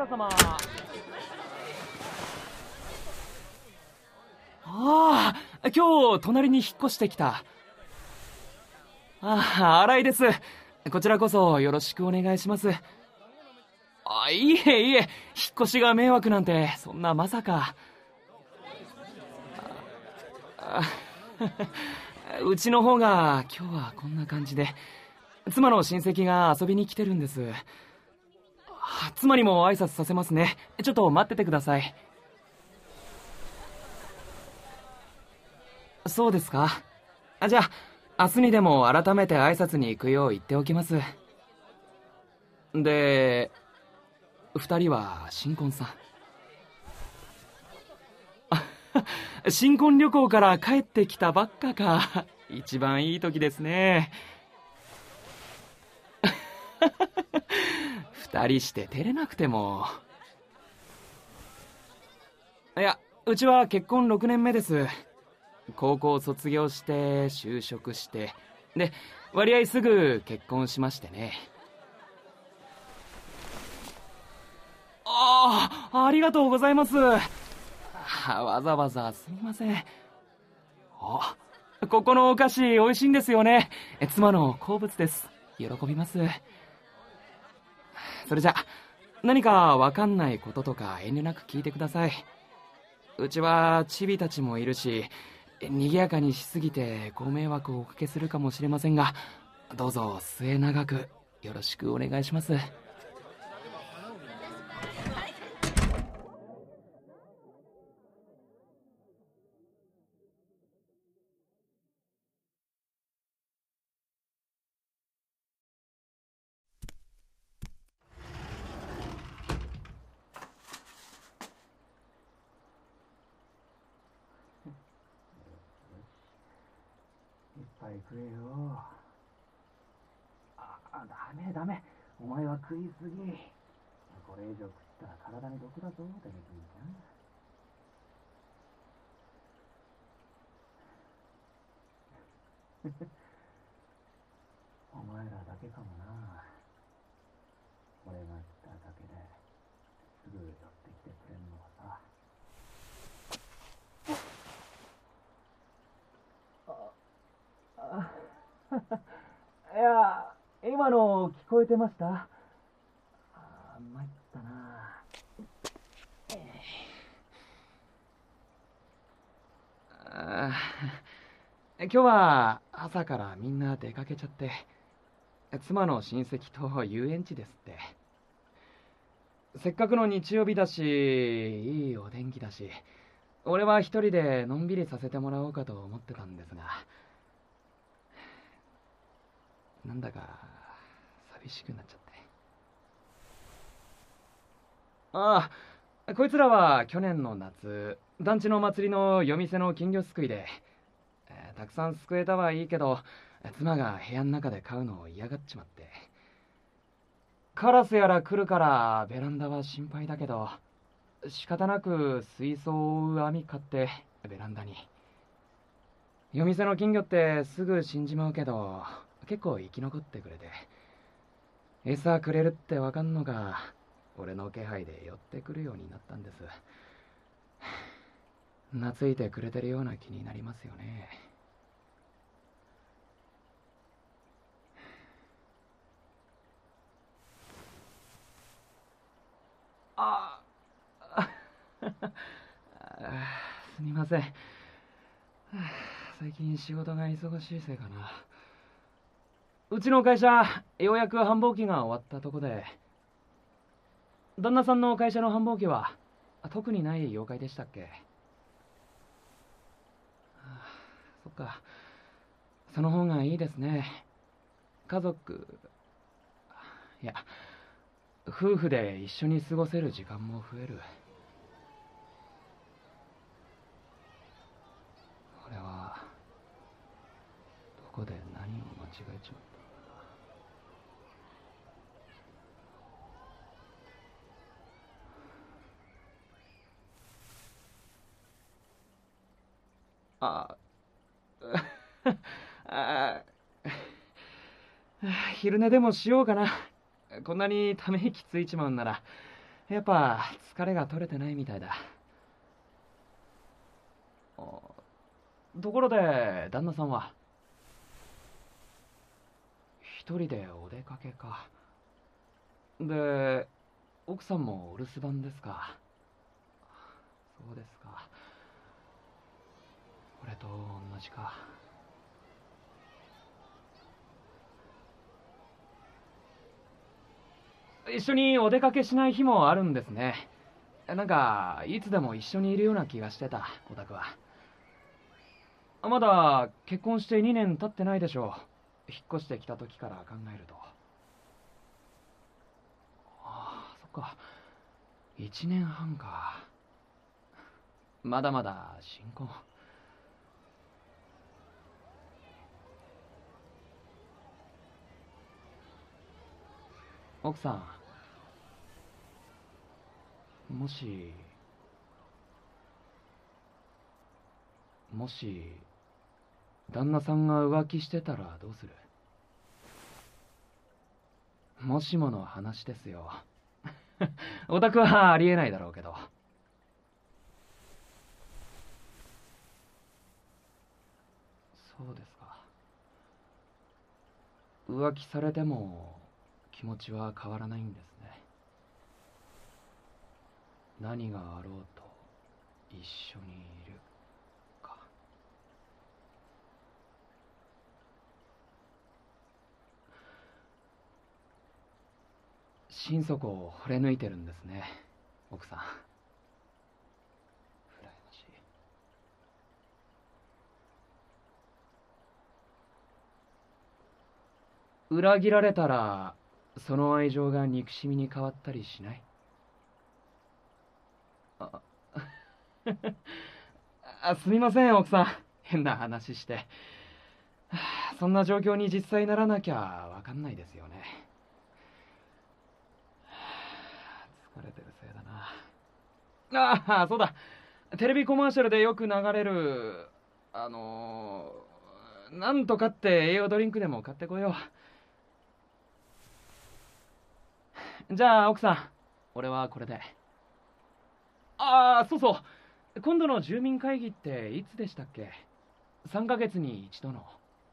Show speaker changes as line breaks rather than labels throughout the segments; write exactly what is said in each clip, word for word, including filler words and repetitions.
様。ああ、今日隣に引っ越してきた。ああ、新井です。こちらこそよろしくお願いします。あ、いえいえ、引っ越しが迷惑なんてそんなまさか。あうちの方が今日はこんな感じで、妻の親戚が遊びに来てるんです。妻にも挨拶させますね。ちょっと待っててください。そうですか。あ、じゃあ明日にでも改めて挨拶に行くよう言っておきます。で、二人は新婚さん。新婚旅行から帰ってきたばっかか。一番いい時ですね。二人して照れなくても。いや、うちは結婚ろくねんめです。高校卒業して就職してで割合すぐ結婚しましてね。ああ、ありがとうございます。わざわざすみません。あ、ここのお菓子美味しいんですよね。妻の好物です。喜びます。それじゃ何かわかんないこととか遠慮なく聞いてください。うちはチビたちもいるし賑やかにしすぎてご迷惑をおかけするかもしれませんが、どうぞ末永くよろしくお願いします。
いっぱい食えよ。あ、ダメダメ。お前は食いすぎ。これ以上食ったら体に毒だぞ、デメキンちゃん。お前らだけかもな。俺が来ただけですぐ寄ってきてくれんのはさ。いや、今の聞こえてました？ああ、参ったな。
あ今日は朝からみんな出かけちゃって、妻の親戚と遊園地ですって。せっかくの日曜日だし、いいお天気だし、俺は一人でのんびりさせてもらおうかと思ってたんですが、なんだか寂しくなっちゃって。ああ、こいつらは去年の夏、団地の祭りの夜店の金魚すくいで、えーたくさんすくえたはいいけど、妻が部屋の中で飼うのを嫌がっちまって。カラスやら来るからベランダは心配だけど、仕方なく水槽を覆う網買ってベランダに。夜店の金魚ってすぐ死んじまうけど結構生き残ってくれて、餌くれるってわかんのか俺の気配で寄ってくるようになったんです。懐いてくれてるような気になりますよね。ああすみません。最近仕事が忙しいせいかな。うちの会社ようやく繁忙期が終わったとこで。旦那さんの会社の繁忙期は特にない妖怪でしたっけ？そっか、その方がいいですね。家族、いや夫婦で一緒に過ごせる時間も増える。俺はどこで何を間違えちまった。ああ昼寝でもしようかな。こんなにため息ついちまうんならやっぱ疲れが取れてないみたいだ。あ、ところで旦那さんは一人でお出かけか。で、奥さんもお留守番ですか。そうですか。俺と同じか。一緒にお出かけしない日もあるんですね。なんかいつでも一緒にいるような気がしてた、オタクは。まだ結婚してにねん経ってないでしょう。引っ越してきた時から考えると。ああ、そっか。いちねんはんか。まだまだ新婚。奥さん、もしもし旦那さんが浮気してたらどうする？もしもの話ですよ。オタクはありえないだろうけど。そうですか。浮気されても気持ちは変わらないんですね。何があろうと一緒にいるか。心底を惚れ抜いてるんですね、奥さん。羨ましい。裏切られたらその愛情が憎しみに変わったりしない？ああ、すみません奥さん、変な話して。そんな状況に実際ならなきゃわかんないですよね。疲れてるせいだな。ああ、そうだ。テレビコマーシャルでよく流れるあのー、なんとかって栄養ドリンクでも買ってこよう。じゃあ奥さん、俺はこれで。ああ、そうそう。今度の住民会議っていつでしたっけ？ さん ヶ月に一度の。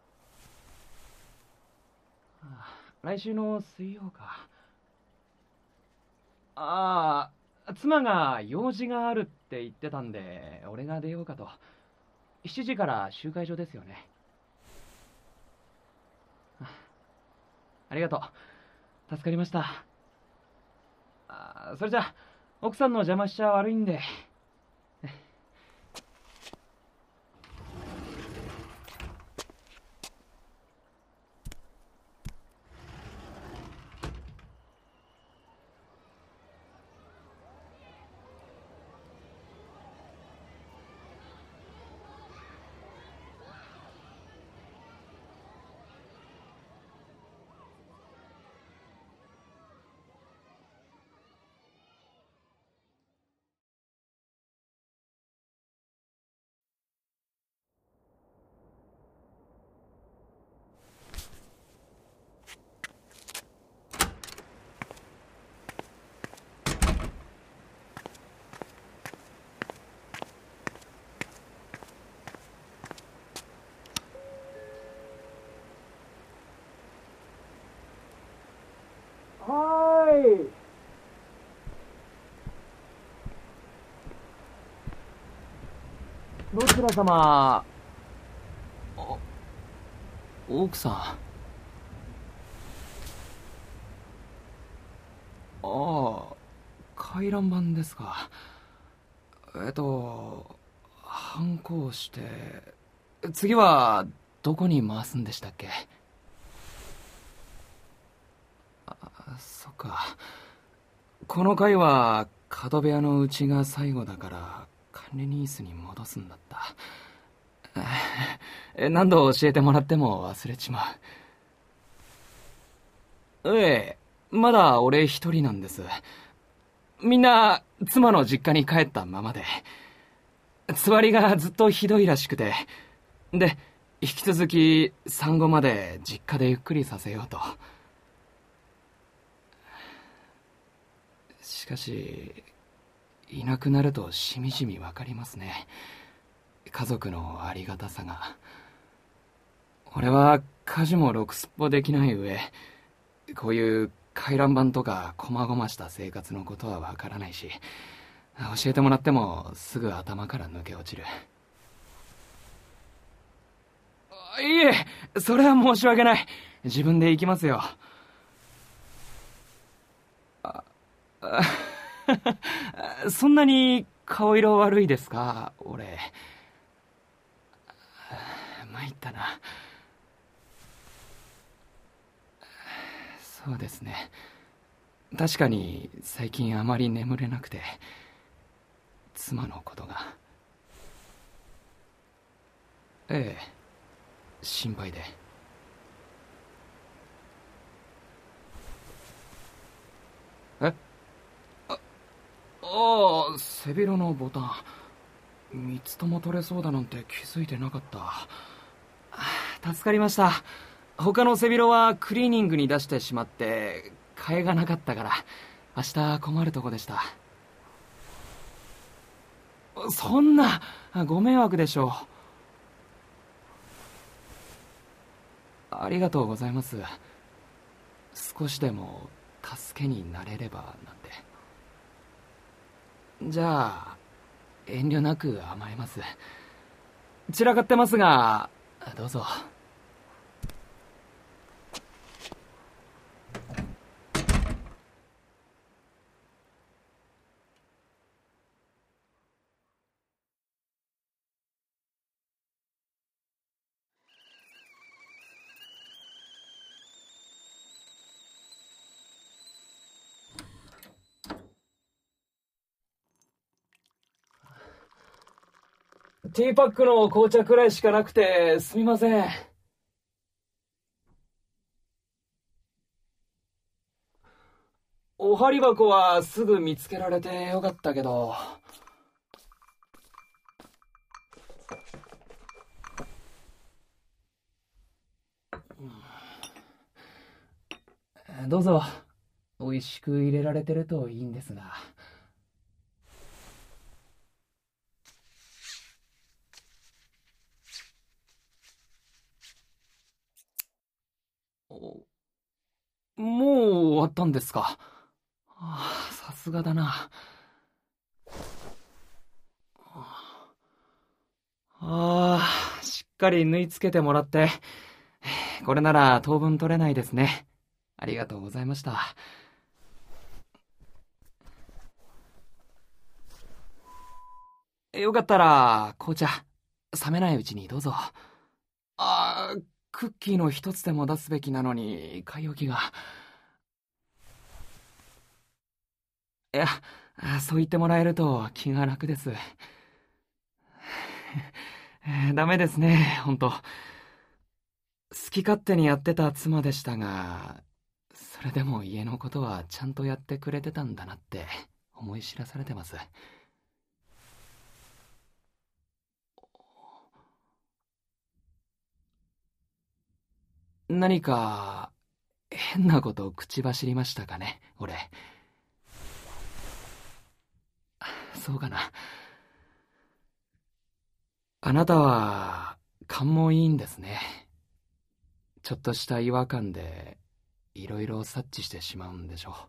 ああ、来週の水曜か。ああ、妻が用事があるって言ってたんで、俺が出ようかと。しちじから集会所ですよね。あ、ありがとう。助かりました。あ、それじゃ奥さんの邪魔しちゃ悪いんで。はーい。どちら様？あ、奥さん。ああ、回覧板ですか。えっと反抗して、次はどこに回すんでしたっけ？あ、そっか。この回は角部屋のうちが最後だから管理ニースに戻すんだった。え、何度教えてもらっても忘れちまう。ええ、まだ俺一人なんです。みんな妻の実家に帰ったままで、つわりがずっとひどいらしくて、で引き続き産後まで実家でゆっくりさせようと。ししかしいなくなるとしみじみわかりますね、家族のありがたさが。俺は家事もろくすっぽできない上、こういう回覧板とか細々した生活のことはわからないし、教えてもらってもすぐ頭から抜け落ちる。いえ、それは申し訳ない。自分で行きますよ。ああそんなに顔色悪いですか、俺。参ったな。そうですね。確かに最近あまり眠れなくて、妻のことが。ええ、心配で。えあああ、背広のボタン三つとも取れそうだなんて気づいてなかった。助かりました。他の背広はクリーニングに出してしまって替えがなかったから明日困るとこでした。そんな、ご迷惑でしょう。ありがとうございます。少しでも助けになれればなんて。じゃあ遠慮なく甘えます。散らかってますがどうぞ。ティーパックの紅茶くらいしかなくてすみません。お針箱はすぐ見つけられてよかったけど。どうぞ。美味しく入れられてるといいんですが。もう終わったんですか。ああ、さすがだな。ああ、しっかり縫い付けてもらって、これなら当分取れないですね。ありがとうございました。よかったら紅茶冷めないうちにどうぞ。ああ、クッキーの一つでも出すべきなのに買い置きが。いや、そう言ってもらえると気が楽です。ダメですね、ほんと。好き勝手にやってた妻でしたが、それでも家のことはちゃんとやってくれてたんだなって思い知らされてます。何か変なこと口走りましたかね、俺。そうかな。あなたは勘もいいんですね。ちょっとした違和感でいろいろ察知してしまうんでしょ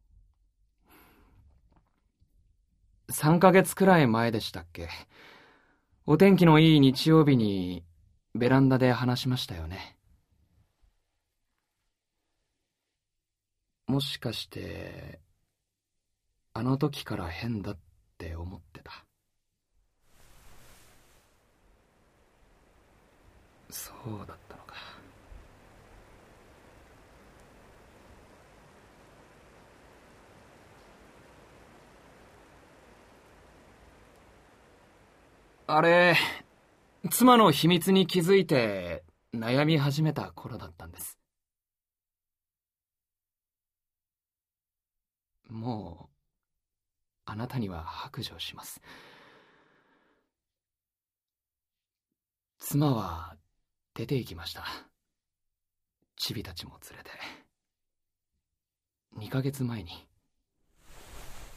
う。さんかげつくらい前でしたっけ。お天気のいい日曜日にベランダで話しましたよね。もしかしてあの時から変だって思ってた。そうだったのか。あれ、妻の秘密に気づいて悩み始めた頃だったんです。もうあなたには白状します。妻は出て行きました。チビたちも連れて。にかげつまえに。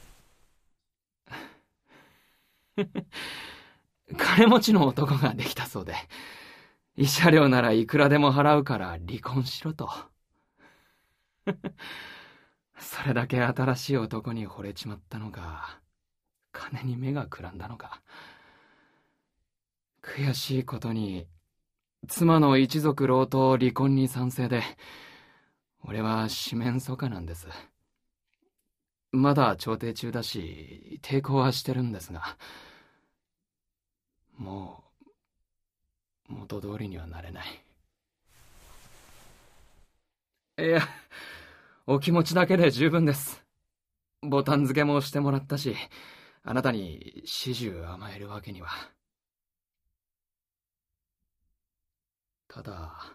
金持ちの男ができたそうで、慰謝料ならいくらでも払うから離婚しろと。それだけ新しい男に惚れちまったのか、金に目がくらんだのか。悔しいことに、妻の一族郎党離婚に賛成で、俺は四面楚歌なんです。まだ調停中だし、抵抗はしてるんですが、もう、元通りにはなれない。いや、お気持ちだけで十分です。ボタン付けもしてもらったし、あなたに始終甘えるわけには。ただ、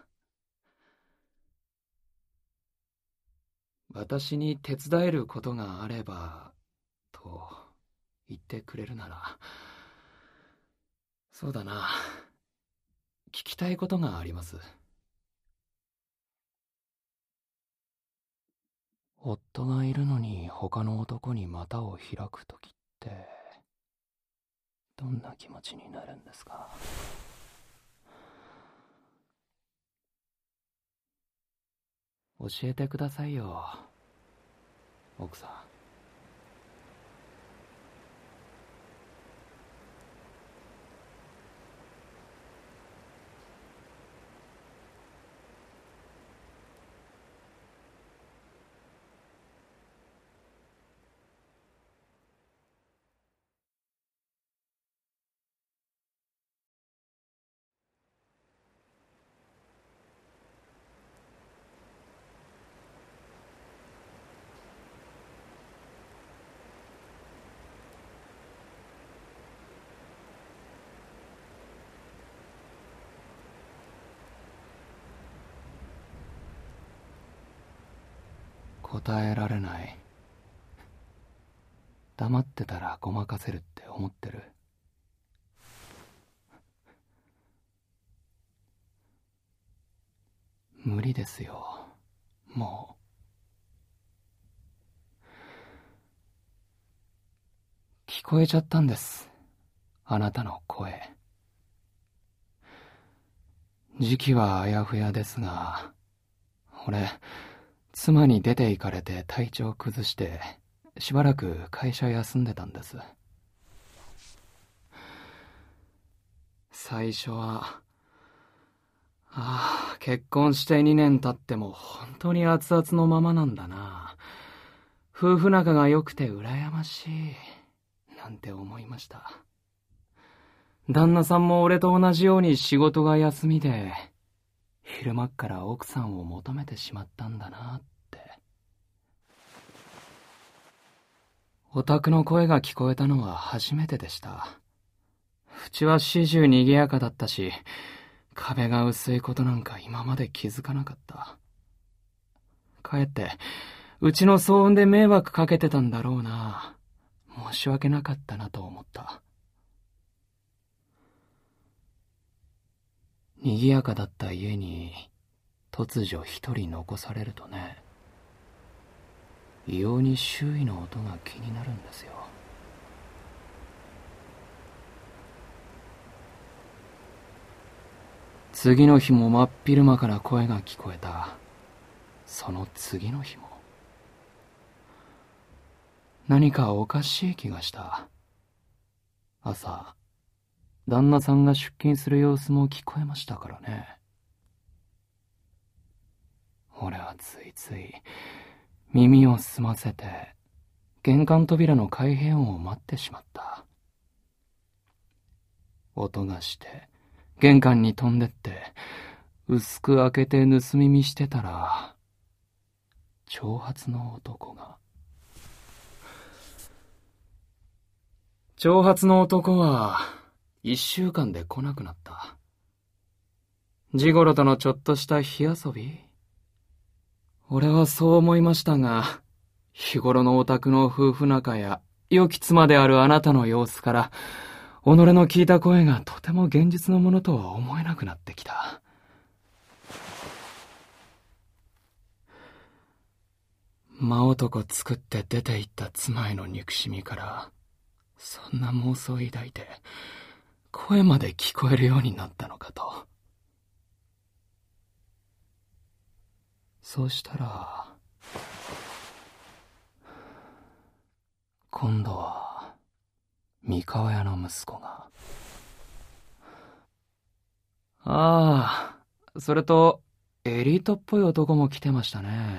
私に手伝えることがあれば、と言ってくれるなら、そうだな、聞きたいことがあります。夫がいるのに他の男に股を開くときって、どんな気持ちになるんですか？教えてくださいよ、奥さん。答えられない。黙ってたらごまかせるって思ってる。無理ですよ、もう。聞こえちゃったんです、あなたの声。時期はあやふやですが、俺、妻に出て行かれて体調崩して、しばらく会社休んでたんです。最初は、ああ、結婚してにねん経っても本当に熱々のままなんだな。夫婦仲が良くて羨ましい、なんて思いました。旦那さんも俺と同じように仕事が休みで、昼間っから奥さんを求めてしまったんだなって。お宅の声が聞こえたのは初めてでした。うちは始終賑やかだったし、壁が薄いことなんか今まで気づかなかった。かえって、うちの騒音で迷惑かけてたんだろうな。申し訳なかったなと思った。賑やかだった家に、突如一人残されるとね、異様に周囲の音が気になるんですよ。次の日も真っ昼間から声が聞こえた。その次の日も。何かおかしい気がした。朝、旦那さんが出勤する様子も聞こえましたからね。俺はついつい耳を澄ませて玄関扉の開閉音を待ってしまった。音がして玄関に飛んでって薄く開けて盗み見してたら、長髪の男が。長髪の男は一週間で来なくなった。ジゴロとのちょっとした火遊び？俺はそう思いましたが、日頃のお宅の夫婦仲や良き妻であるあなたの様子から、己の聞いた声がとても現実のものとは思えなくなってきた。真男作って出て行った妻への憎しみから、 そんな妄想を抱いて声まで聞こえるようになったのかと。そうしたら今度は三河屋の息子が。ああ、それとエリートっぽい男も来てましたね。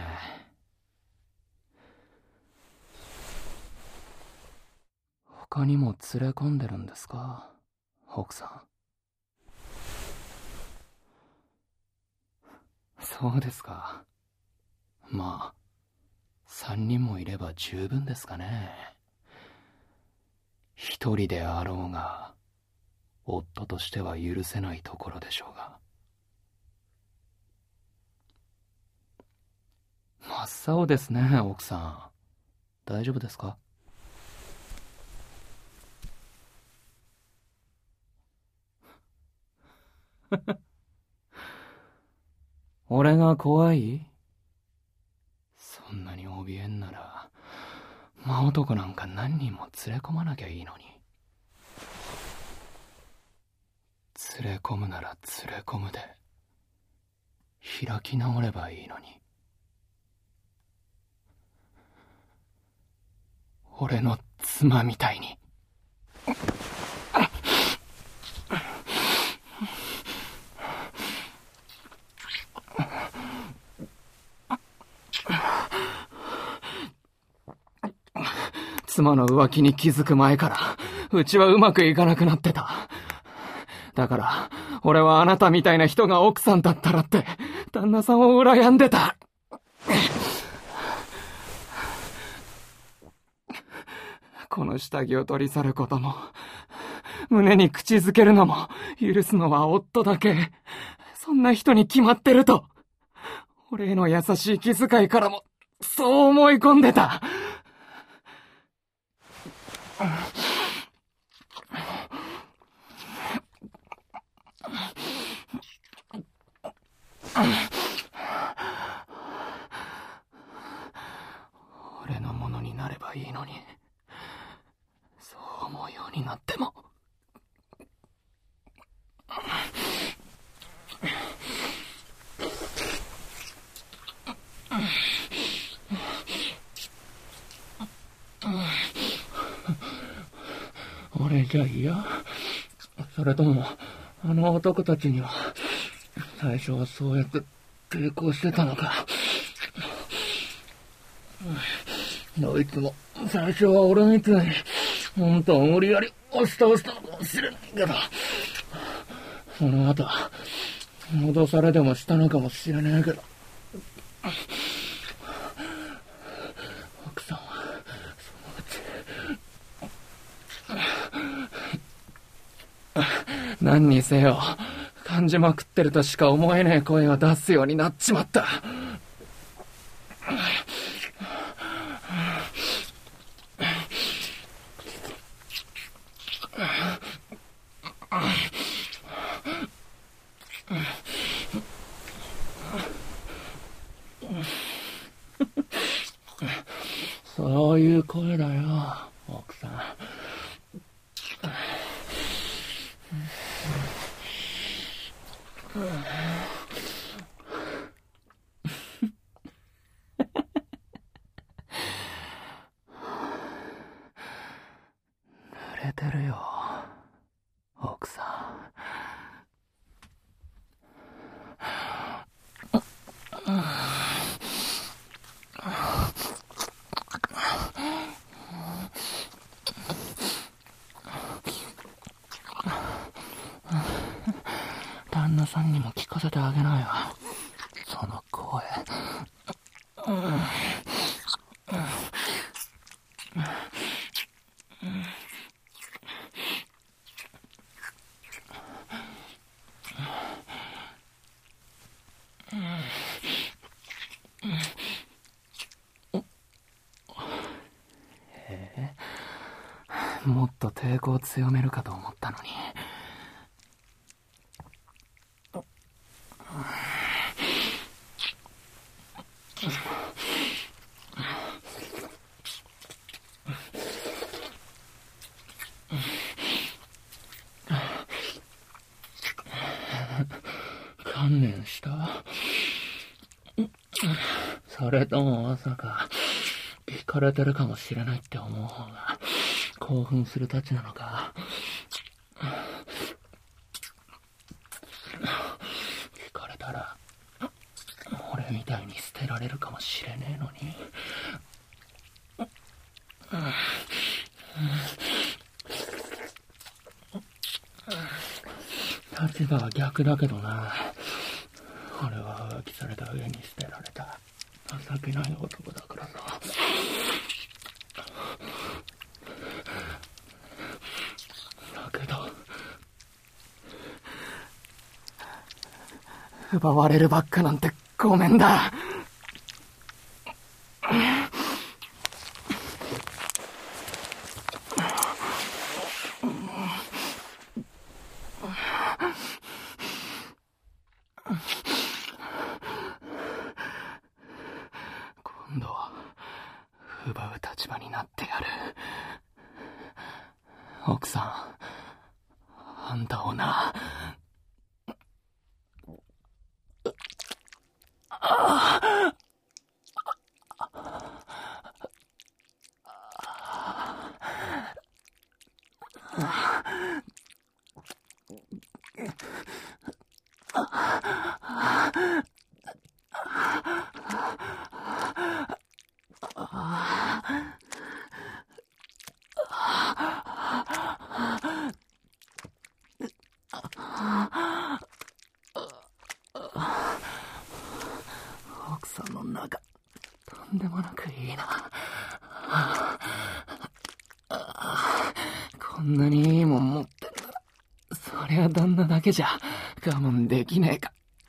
他にも連れ込んでるんですか、奥さん。そうですか。まあ三人もいれば十分ですかね。一人であろうが夫としては許せないところでしょうが。真っ青ですね、奥さん。大丈夫ですか？俺が怖い？そんなに怯えんなら真男なんか何人も連れ込まなきゃいいのに。連れ込むなら連れ込むで開き直ればいいのに。俺の妻みたいに。妻の浮気に気づく前からうちはうまくいかなくなってた。だから俺はあなたみたいな人が奥さんだったらって旦那さんを羨んでた。この下着を取り去ることも胸に口づけるのも許すのは夫だけ。そんな人に決まってると俺への優しい気遣いからもそう思い込んでた。俺のものになればいいのに、そう思うようになっても。俺じゃ嫌？それともあの男たちには最初はそうやって抵抗してたのか。どいつも最初は俺みたいに本当は無理やり押し倒したのかもしれないけど、その後戻されでもしたのかもしれないけど、奥さんはそのうち何にせよ感じまくってるとしか思えねえ声を出すようになっちまった。そういう声だよ、奥さん。濡れてるよ、奥さん。旦那さんにも聞かせてあげなよ、その声。えー、もっと抵抗を強めるかと思ったのに。
観念した？それともまさか、聞かれてるかもしれないって思う方が興奮するたちなのか？聞かれたら、俺みたいに捨てられるかもしれねえのに。立場は逆だけどな。俺は浮気された上に捨てられた情けない男だからさ。だけど奪われるばっかなんてごめんだ。今度は奪う立場になってやる。奥さん、あんたをな。奥さんの中、とんでもなくいいな。こんなにいいもん持ってんだら、そりゃ旦那だけじゃ我慢できねえか。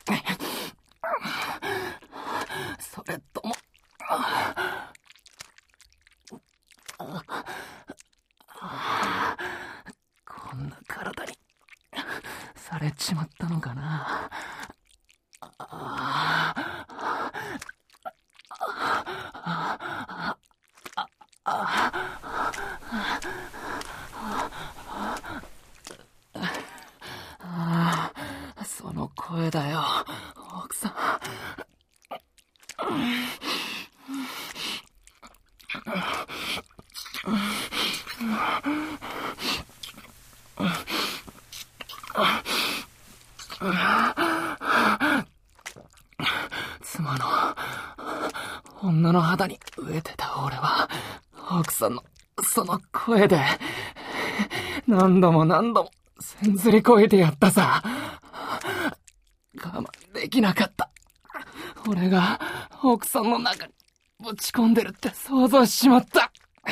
それとも、こんな体にされちまったのかな。その声だよ、奥さん。妻の女の肌に飢えてた俺は、奥さんのその声で何度も何度もせんずりこいてやったさ。我慢できなかった。俺が奥さんの中にぶち込んでるって想像しちまった。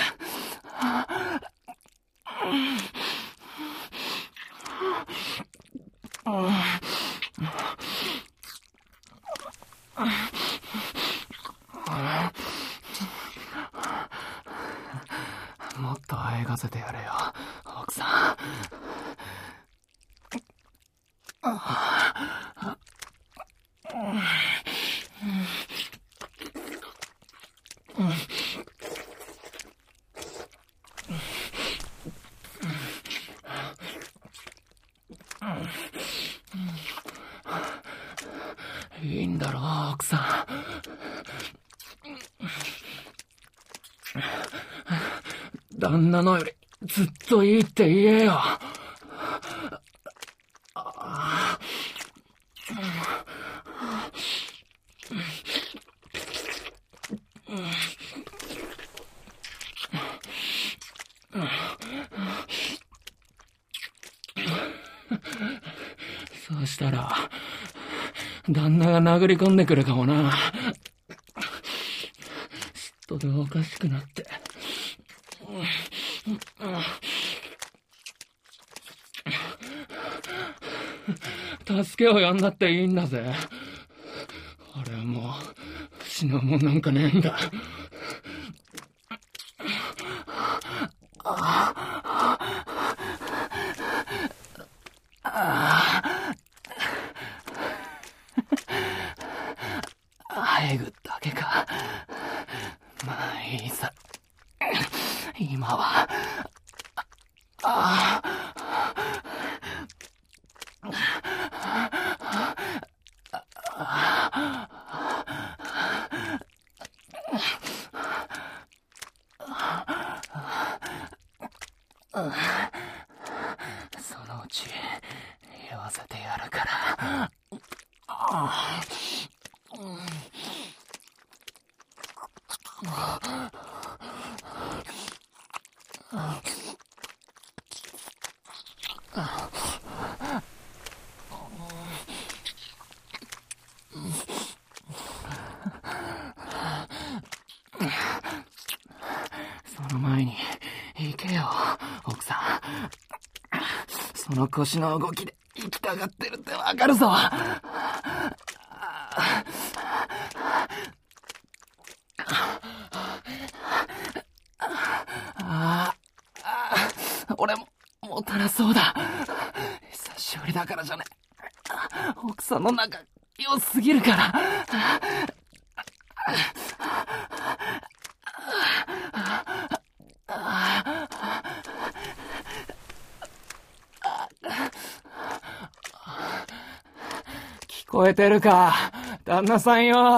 もっとあえがせてやれよ、奥さん。いいんだろう、奥さん。旦那のよりずっといいって言えよ。そうしたら旦那が殴り込んでくるかもな。嫉妬でおかしくなって。助けを呼んだっていいんだぜ。俺はもう失うもんなんかねえんだ。あえぐだけか。まあいいさ。今はああそのうち言わせてやるから。その前に行けよ、奥さん。その腰の動きで行きたがってるってわかるぞ。ああ、俺ももたなそうだ。久しぶりだからじゃね。奥さんの仲良すぎるから。聞こえてるか、旦那さんよ。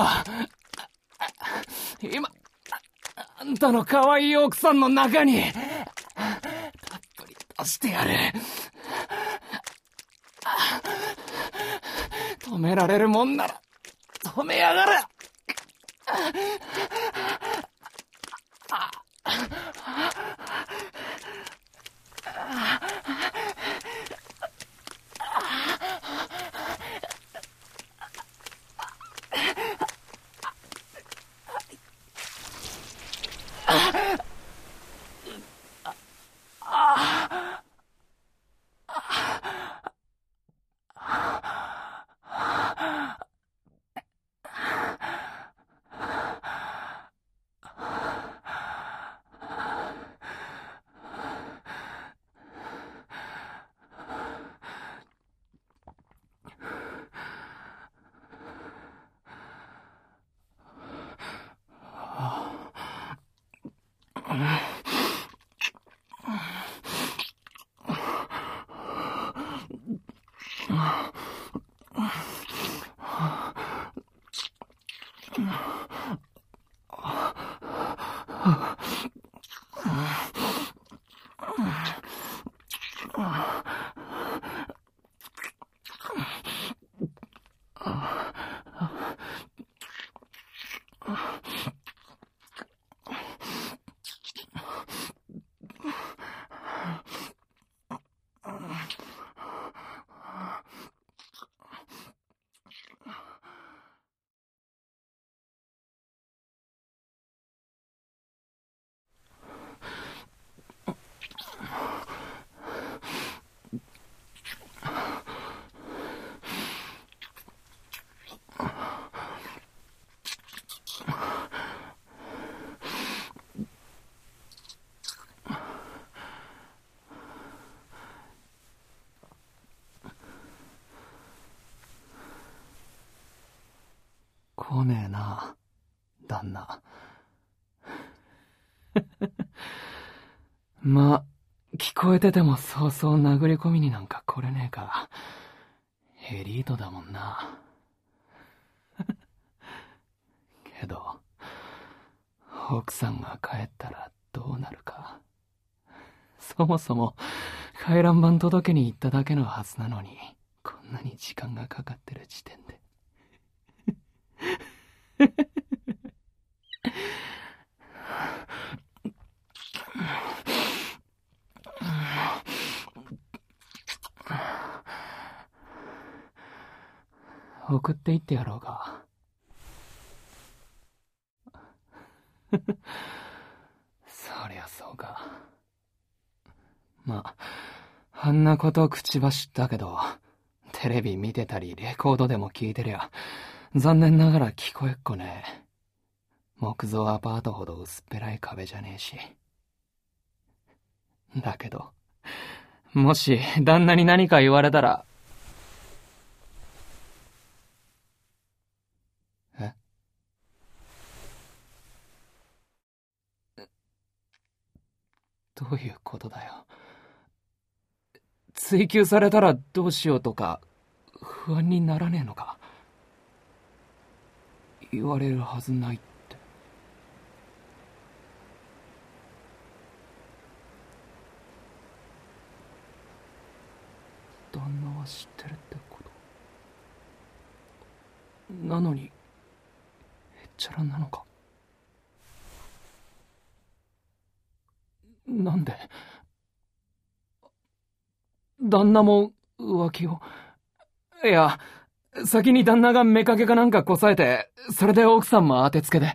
今、あんたの可愛い奥さんの中に、たっぷり出してやる。止められるもんなら、止めやがれ。来ねえな、旦那。ま、聞こえててもそうそう殴り込みになんか来れねえか。エリートだもんな。けど、奥さんが帰ったらどうなるか。そもそも回覧板届けに行っただけのはずなのに、こんなに時間がかかってる時点で。送っていってやろうか。そりゃそうか。まあ、あんなこと口走ったけど、テレビ見てたりレコードでも聞いてりゃ、残念ながら聞こえっこねえ。木造アパートほど薄っぺらい壁じゃねえし。だけど、もし旦那に何か言われたら、え？どういうことだよ。追求されたらどうしようとか、不安にならねえのか。言われるはずないって。 知ってるってこと。なのにへっちゃらなのか。なんで旦那も浮気を。いや、先に旦那が妾かなんかこさえて、それで奥さんも当てつけで。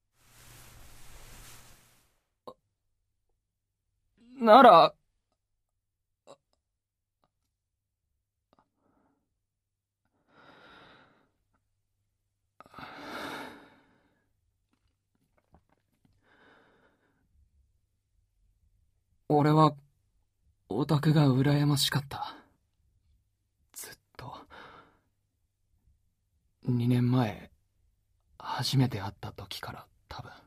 なら、俺はオタクが羨ましかった。ずっと。にねんまえ初めて会った時から多分。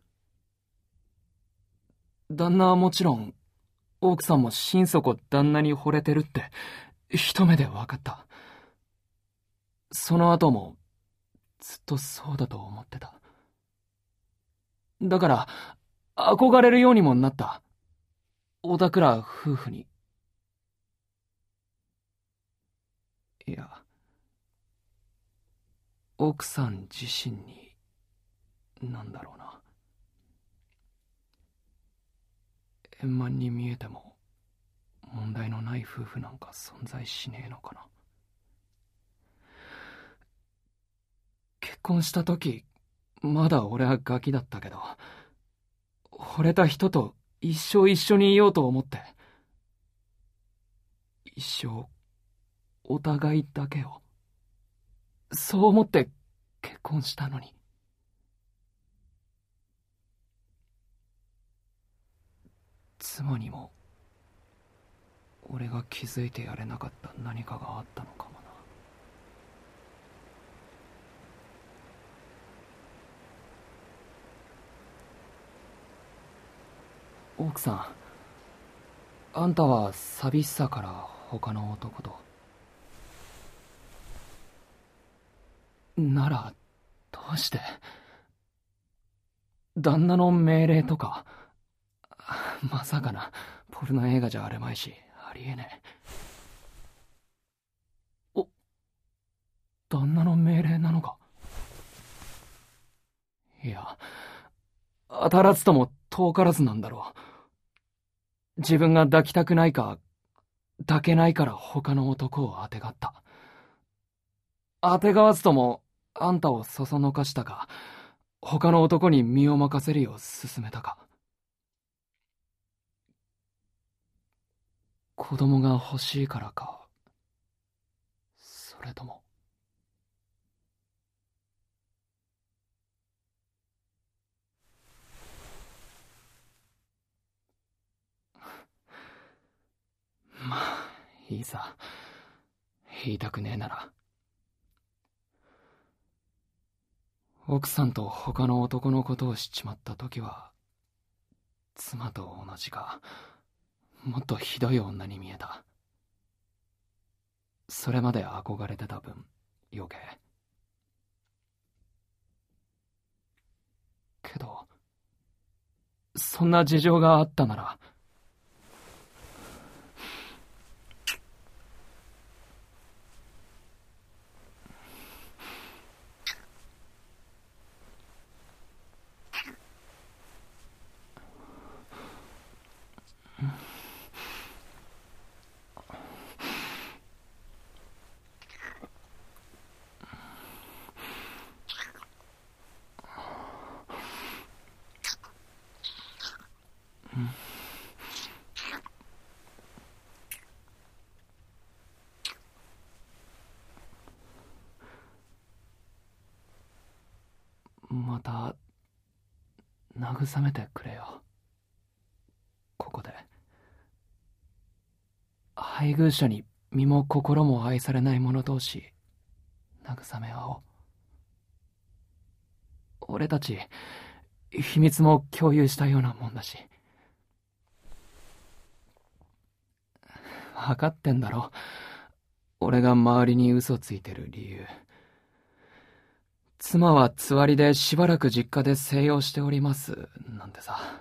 旦那はもちろん奥さんも心底旦那に惚れてるって一目で分かった。その後もずっとそうだと思ってた。だから憧れるようにもなった。オタクら夫婦に。いや、奥さん自身に、なんだろうな。円満に見えても問題のない夫婦なんか存在しねえのかな。結婚した時まだ俺はガキだったけど、惚れた人と一生一緒にいようと思って、一生お互いだけを、そう思って結婚したのに。妻にも俺が気づいてやれなかった何かがあったのかもな。奥さん、あんたは寂しさから他の男と。ならどうして。旦那の命令とか。まさかな、ポルノ映画じゃあるまいし、ありえねえ。お、旦那の命令なのか。いや、当たらずとも遠からずなんだろう。自分が抱きたくないか抱けないから他の男をあてがった。あてがわずともあんたをそそのかしたか、他の男に身を任せるよう勧めたか。子供が欲しいからか、それとも。まあいいさ、言いたくねえなら。奥さんと他の男のことをしちまった時は妻と同じかもっとひどい女に見えた。それまで憧れてた分余計。けどそんな事情があったなら、また慰めてくれよ。ここで配偶者に身も心も愛されない者同士慰め合おう。俺たち秘密も共有したようなもんだし。分かってんだろ、俺が周りに嘘ついてる理由。妻はつわりでしばらく実家で静養しておりますなんてさ。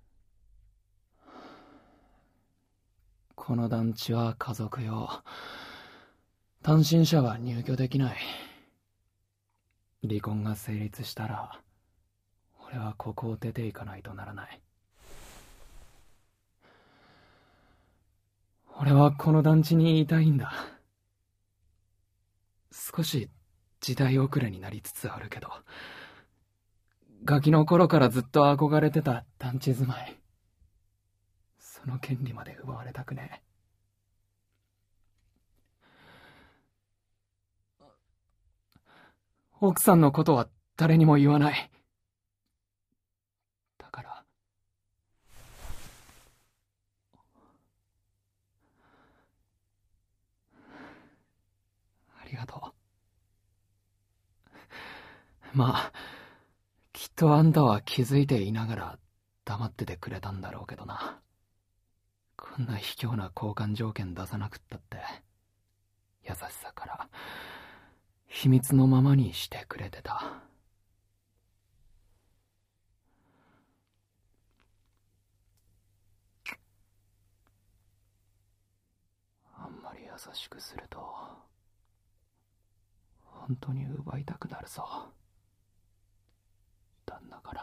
この団地は家族用。 単身者は入居できない。離婚が成立したら、俺はここを出ていかないとならない。俺はこの団地にいたいんだ。少し時代遅れになりつつあるけど、ガキの頃からずっと憧れてた団地住まい。その権利まで奪われたくねえ。奥さんのことは誰にも言わない。だから、ありがとう。まあ、きっとあんたは気づいていながら黙っててくれたんだろうけどな。こんな卑怯な交換条件出さなくったって、優しさから秘密のままにしてくれてた。あんまり優しくすると本当に奪いたくなるぞ、旦那から。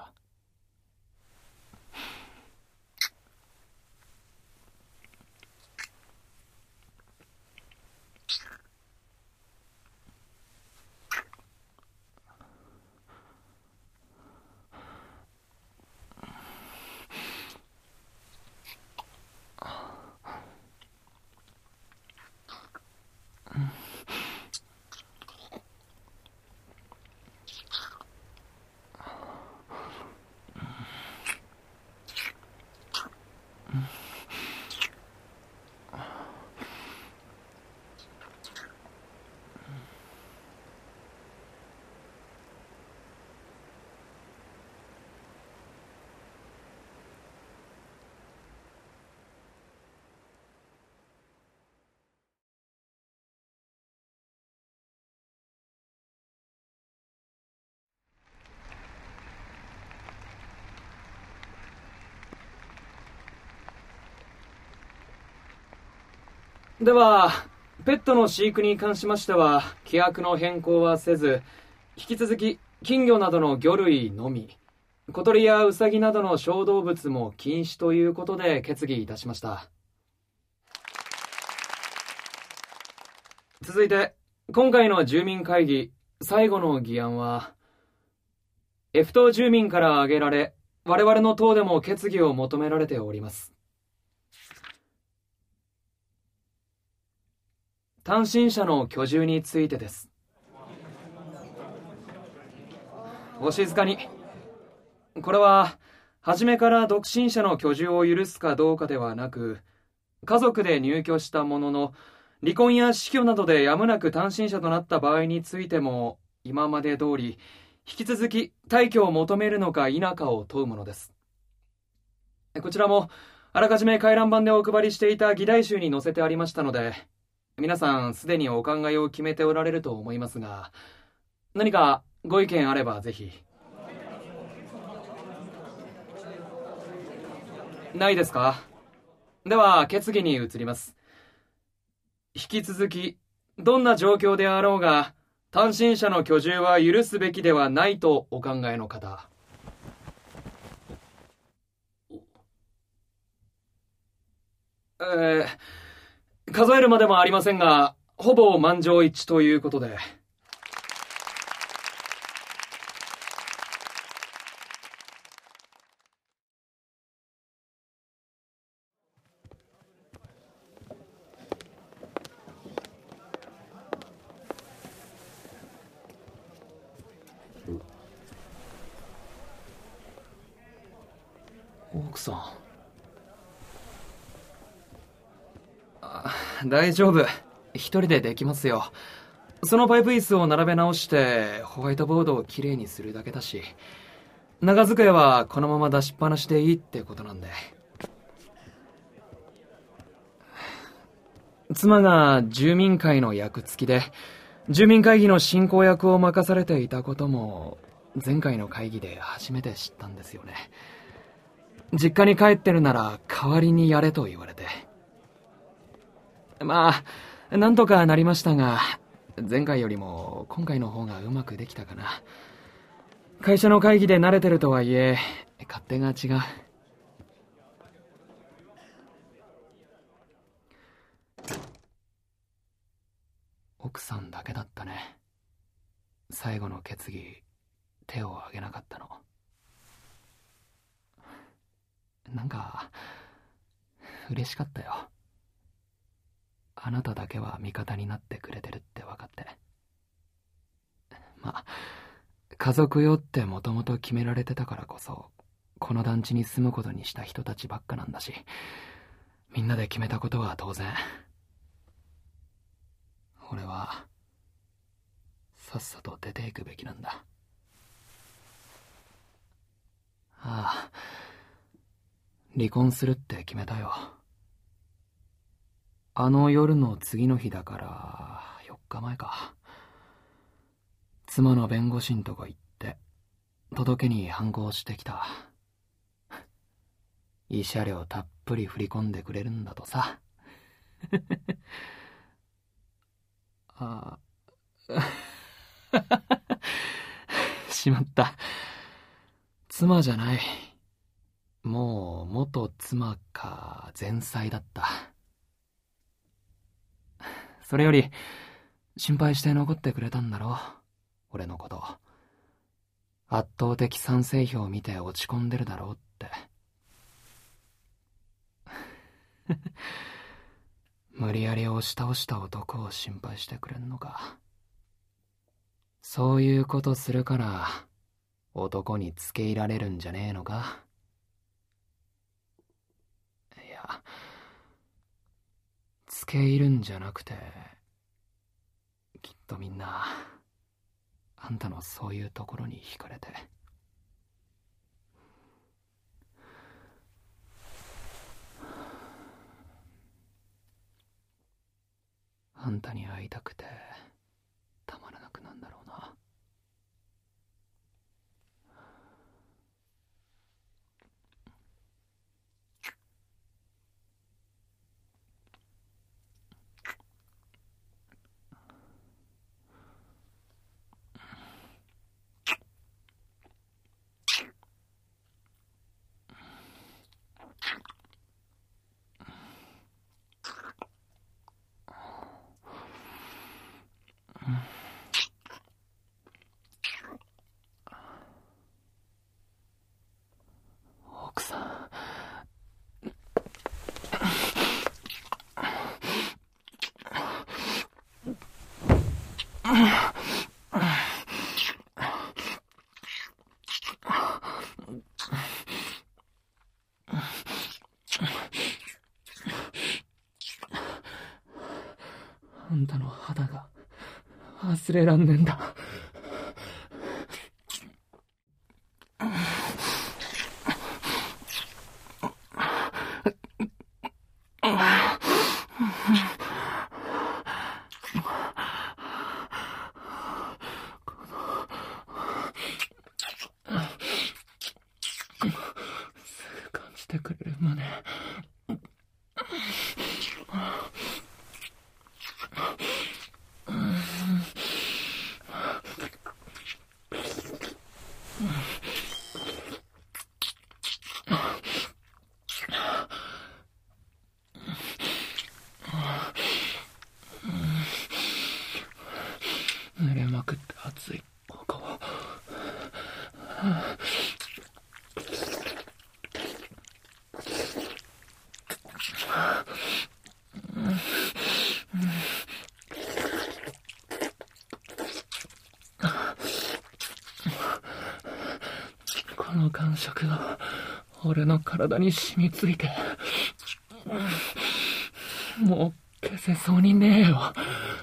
では、ペットの飼育に関しましては、規約の変更はせず、引き続き金魚などの魚類のみ、小鳥やウサギなどの小動物も禁止ということで決議いたしました。続いて、今回の住民会議、最後の議案は、F 島住民から挙げられ、我々の党でも決議を求められております。単身者の居住についてです。お静かに。これは、初めから独身者の居住を許すかどうかではなく、家族で入居したものの、離婚や死去などでやむなく単身者となった場合についても、今まで通り、引き続き退去を求めるのか否かを問うものです。こちらも、あらかじめ回覧板でお配りしていた議題集に載せてありましたので、皆さんすでにお考えを決めておられると思いますが、何かご意見あればぜひ。ないですか？では決議に移ります。引き続き、どんな状況であろうが、単身者の居住は許すべきではないとお考えの方。えー、数えるまでもありませんが、ほぼ満場一致ということで。
奥さん。
大丈夫。一人でできますよ。そのパイプ椅子を並べ直してホワイトボードをきれいにするだけだし、長机はこのまま出しっぱなしでいいってことなんで。妻が住民会の役付きで住民会議の進行役を任されていたことも前回の会議で初めて知ったんですよね。実家に帰ってるなら代わりにやれと言われて。まあなんとかなりましたが、前回よりも今回の方がうまくできたかな。会社の会議で慣れてるとはいえ、勝手が違う。奥さんだけだったね。最後の決議、手を挙げなかったの。なんか、嬉しかったよ。あなただけは味方になってくれてるって分かって。まあ、家族用ってもともと決められてたからこそ、この団地に住むことにした人たちばっかなんだし、みんなで決めたことは当然。俺は、さっさと出ていくべきなんだ。ああ、離婚するって決めたよ。あの夜の次の日だからよっかまえか。妻の弁護士んとこ行って届けに反抗してきた。慰謝料たっぷり振り込んでくれるんだとさ。あしまった。妻じゃない。もう元妻か前妻だった。それより心配して残ってくれたんだろう、俺のこと。圧倒的賛成票を見て落ち込んでるだろうって。無理やり押し倒した男を心配してくれんのか。そういうことするから男につけ入られるんじゃねえのか。いや、つけ入るんじゃなくて、きっとみんなあんたのそういうところに惹かれて。あんたに会いたくてたまらなくなんだろうな。奥さん。あんたの肌が忘れらんねんだ。感じてくれる胸。濡れまくって熱いここ。この感触が俺の体に染みついて、もう消せそうにねえよ。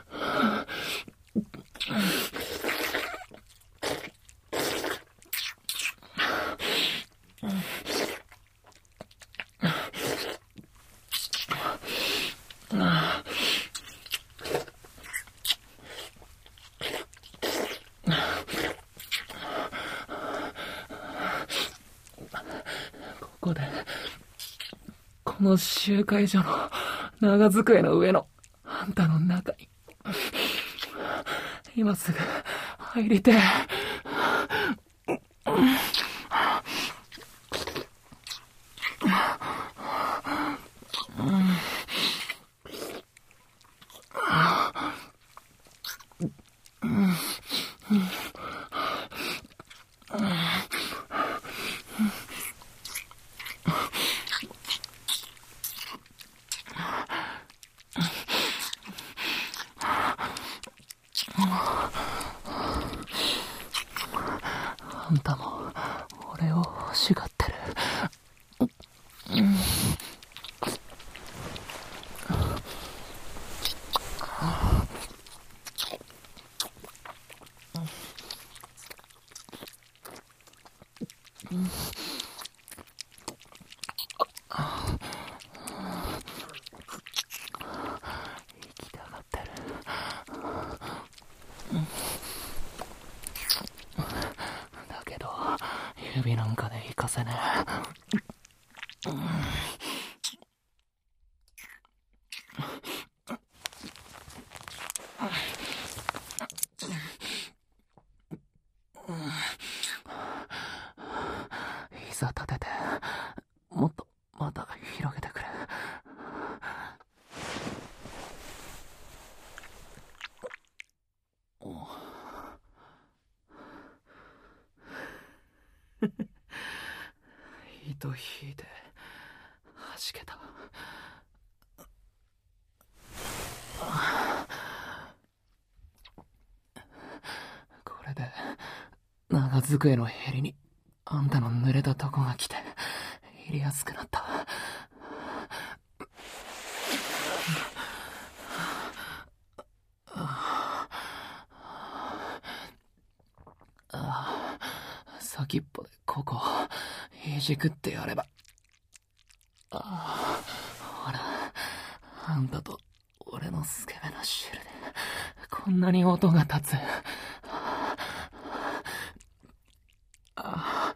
ここで、この集会所の長机の上の
あんたの中に。今すぐ入りてえ。あんたも俺を欲しがってる。生きたがってる。だけど指なんかで行かせねえ。膝立ててもっとまた広げてくれ。糸引いてはじけた。これで長机のへりにあんたの濡れたとこが来て入れやすくなった。先っぽでここいじくってやれば。ああ、ほら、あんたと俺のスケベな汁でこんなに音が立つ。あ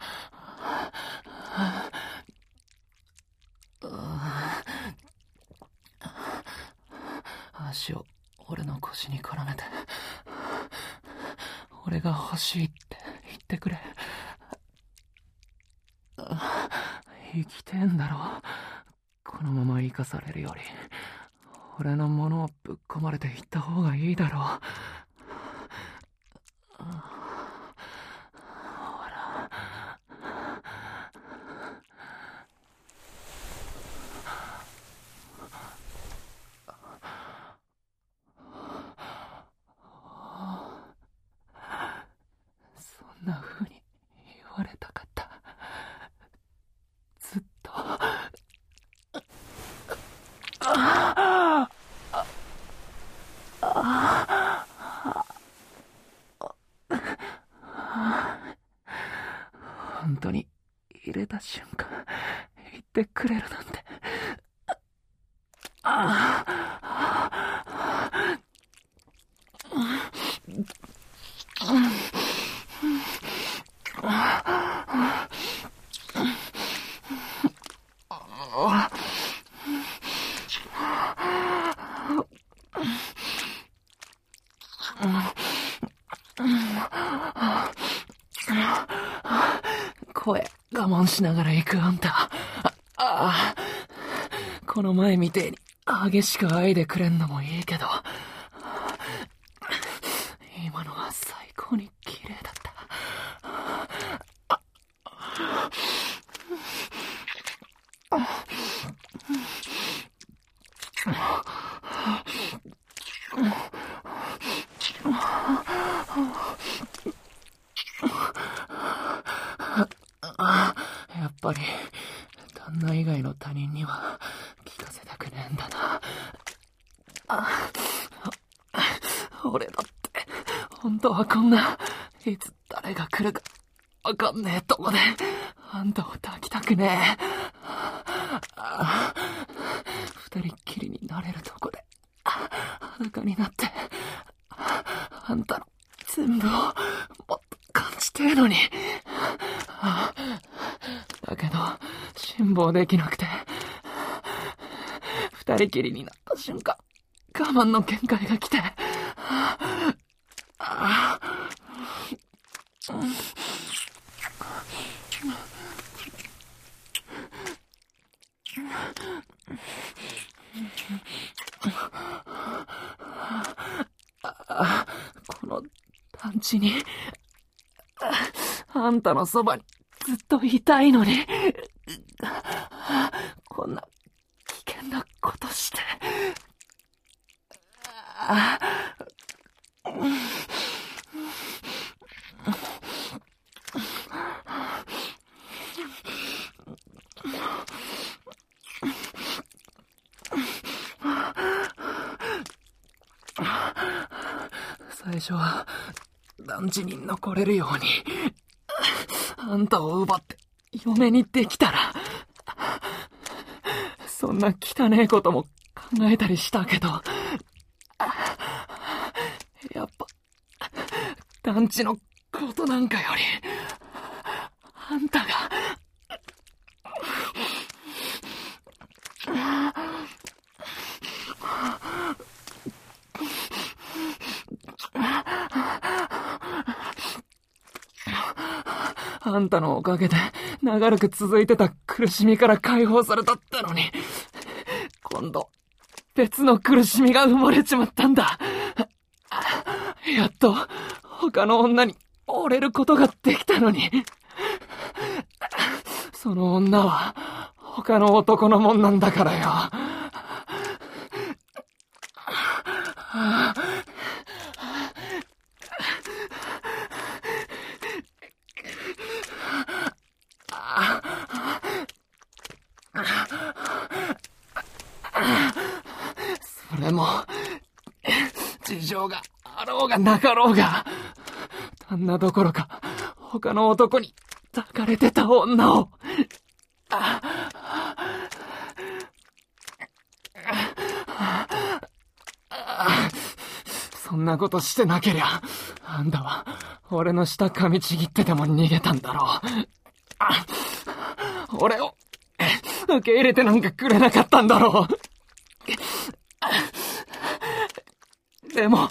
足を俺の腰に絡めて、俺が欲しいって言ってくれ。生きてんだろ。このまま生かされるより俺のものをぶっ込まれていった方がいいだろう。ほら、そんな風に言われたかった。ずっと。本当に入れた瞬間言ってくれるなんて。声我慢しながら行くあんた。ああ、この前みてえに激しく愛でくれんのもいいけど、今のは最高に綺麗だった。やっぱり旦那以外の他人には聞かせたくねえんだな。あ、俺だって本当はこんないつ誰が来るかわかんねえとこであんたを抱きたくねえ。二人っきりになれるとこで裸になってあんたの全部をもっと感じてえのに。だけど辛抱できなくて二人きりになった瞬間我慢の限界が来て、ああ、この団地に、あんたのそばにずっといたいのに、こんな危険なことして。あ最初は団地に残れるようにあんたを奪って嫁にできたら、そんな汚えことも考えたりしたけど、やっぱ団地のことなんかよりあんたがあんたのおかげで長らく続いてた苦しみから解放されたってのに、今度別の苦しみが生まれちまったんだ。やっと他の女に折れることができたのに、その女は他の男のもんなんだからよ。それも事情があろうがなかろうが、旦那どころか他の男に抱かれてた女を、そんなことしてなけりゃあんたは俺の舌噛みちぎってでも逃げたんだろう。俺を受け入れてなんかくれなかったんだろう。でも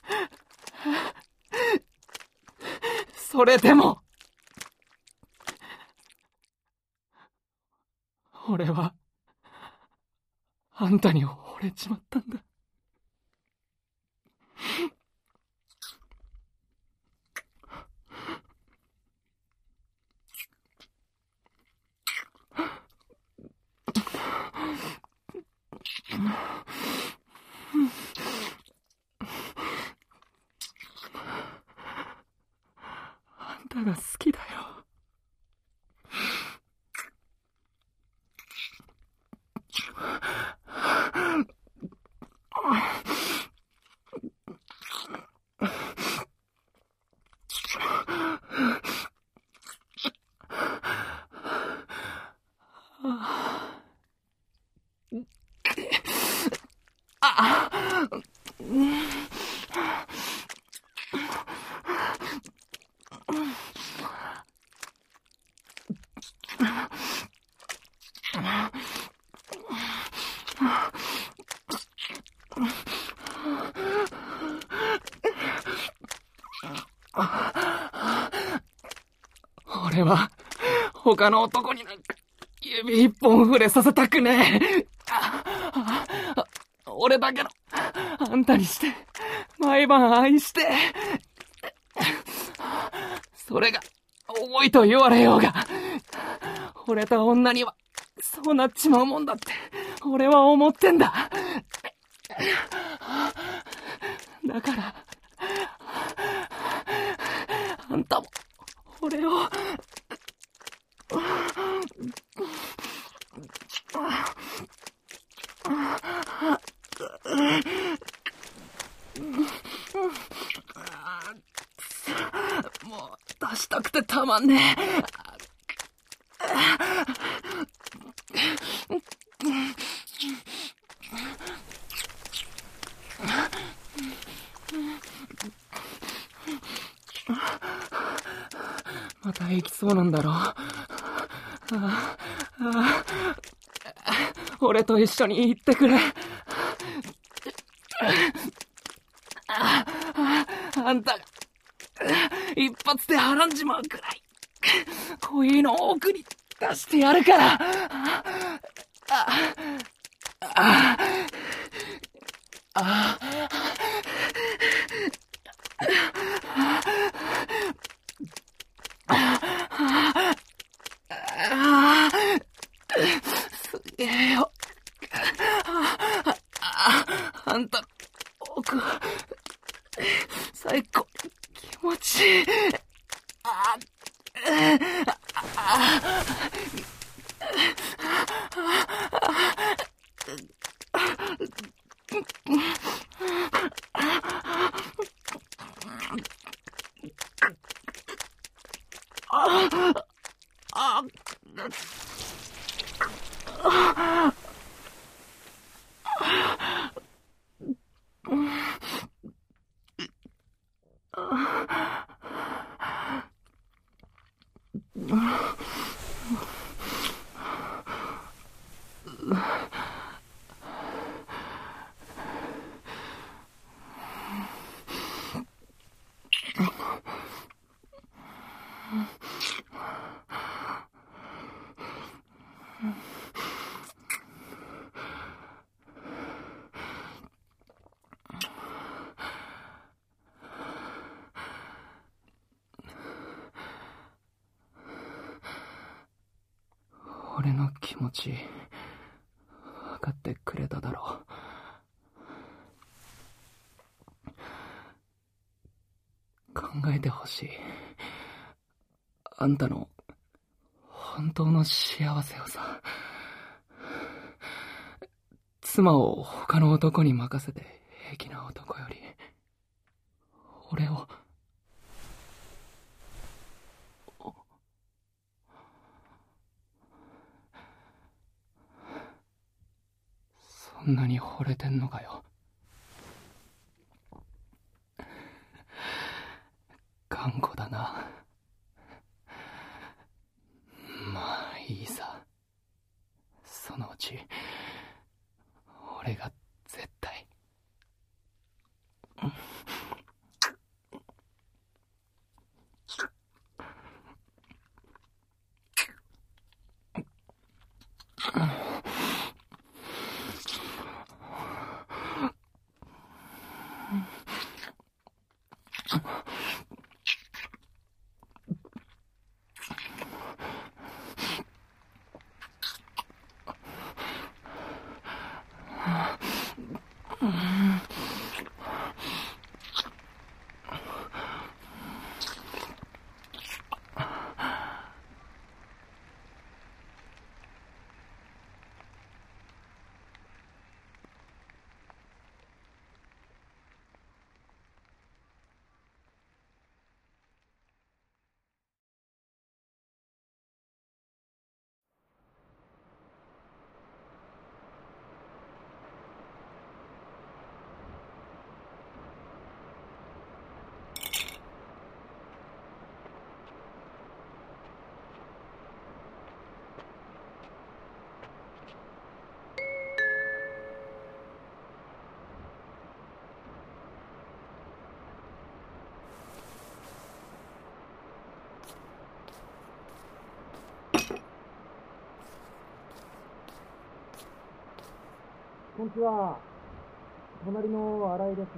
それでも俺はあんたに惚れちまったんだ。あんたが好きだよ。俺は他の男になんか指一本触れさせたくねえ。俺だけのあんたにして毎晩愛して、それが重いと言われようが、惚れた女にはそうなっちまうもんだって俺は思ってんだ。だからあんたも俺をもう出したくてたまんねえ。また行きそうなんだろう。ああああ、俺と一緒に行ってくれ。 ああんたが一発ではらんじまうくらいこういうのを奥に出してやるから。ああああすげえよ。ああんた奥最高気持ちいい。ああ俺の気持ち分かってくれただろう。考えてほしい。あんたの本当の幸せをさ。妻を他の男に任せて平気な男より俺をそんなに惚れてんのかよ。頑固だな。まあいいさ。そのうち俺が絶対
こんにちは。隣の新井です。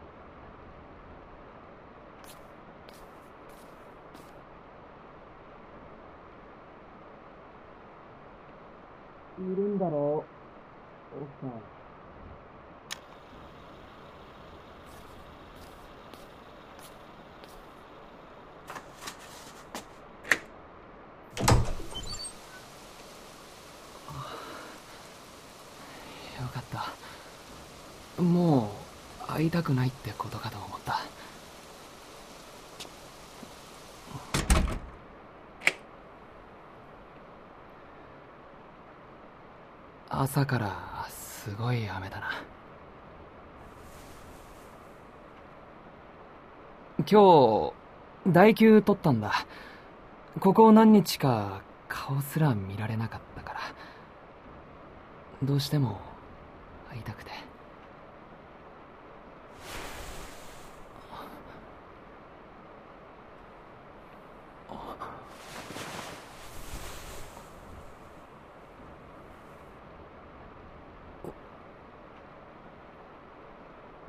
いるんだろう、奥さん。
よかった。もう会いたくないってことかと思った。朝からすごい雨だな。今日代休取ったんだ。ここ何日か顔すら見られなかったから、どうしても会いたくて。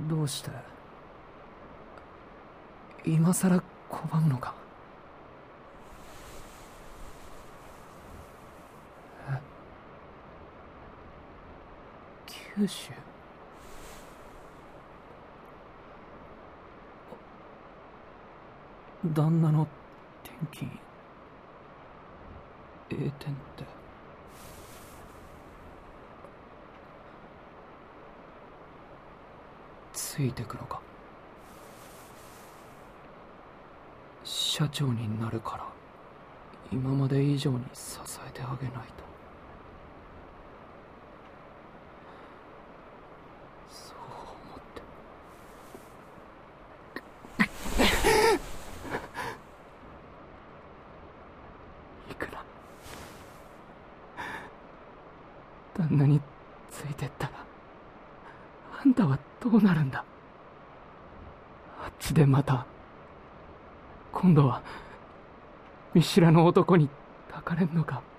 どうして？今さら拒むのか？え？九州？旦那の転勤、栄転って。ついてくのか？社長になるから今まで以上に支えてあげないと。そう思っていくら旦那についてったらあんたはどうなるんだ？あっちでまた今度は見知らぬ男に抱かれんのか？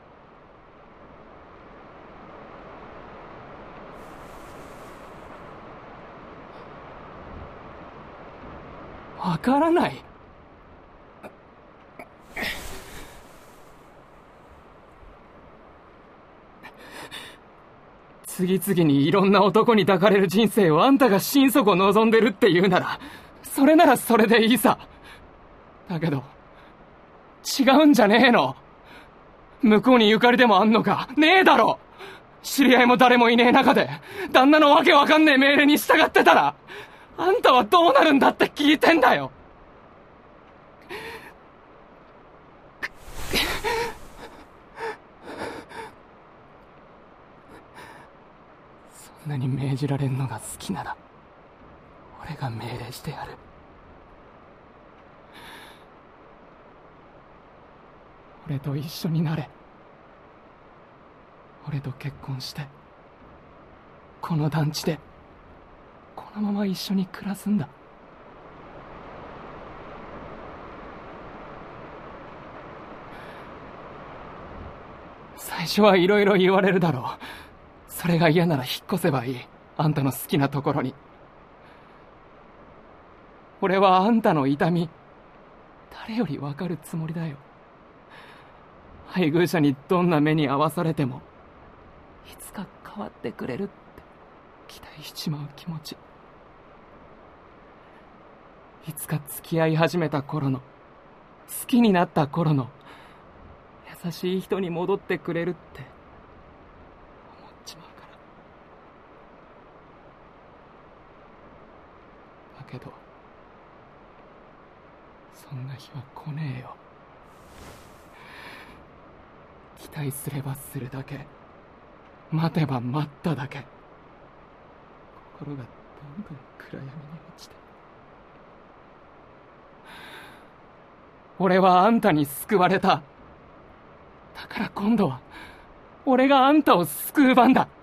わからない。次々にいろんな男に抱かれる人生をあんたが心底望んでるって言うなら、それならそれでいいさ。だけど違うんじゃねえの？向こうにゆかりでもあんのか？ねえだろ。知り合いも誰もいねえ中で旦那のわけわかんねえ命令に従ってたらあんたはどうなるんだって聞いてんだよ。そんなに命じられんのが好きなら俺が命令してやる。俺と一緒になれ。俺と結婚してこの団地でこのまま一緒に暮らすんだ。最初はいろいろ言われるだろう。それが嫌なら引っ越せばいい。あんたの好きなところに。俺はあんたの痛み誰よりわかるつもりだよ。配偶者にどんな目に遭わされてもいつか変わってくれるって期待しちまう気持ち。いつか付き合い始めた頃の、好きになった頃の優しい人に戻ってくれるって思っちまうから。だけどそんな日は来ねえよ。期待すればするだけ、待てば待っただけ、心がどんどん暗闇に落ちて。俺はあんたに救われた。だから今度は俺があんたを救う番だ。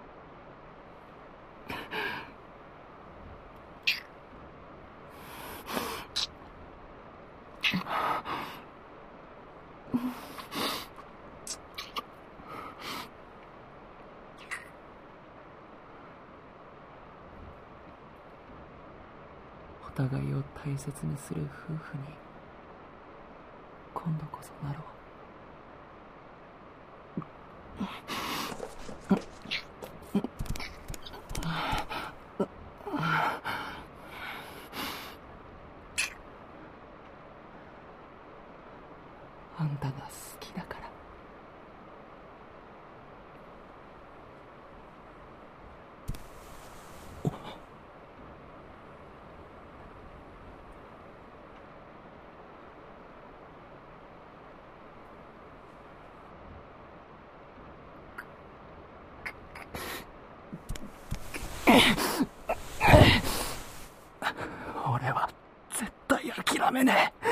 お互いを大切にする夫婦に今度こそなろう。あんたが好きだから。俺は絶対諦めねえ。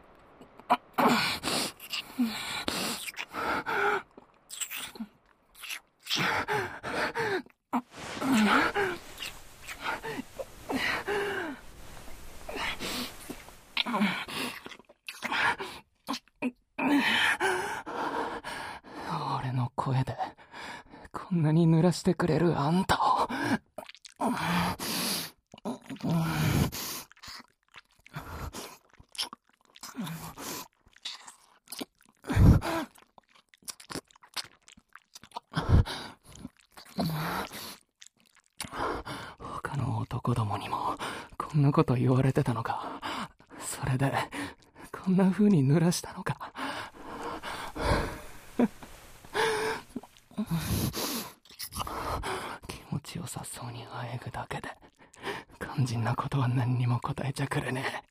俺の声でこんなに濡らしてくれるあんたを。 他の男どもにもこんなこと言われてたのか。それでこんな風に濡らしたのか。気持ちよさそうにあえぐだけで肝心なことは何にも答えちゃくれねえ。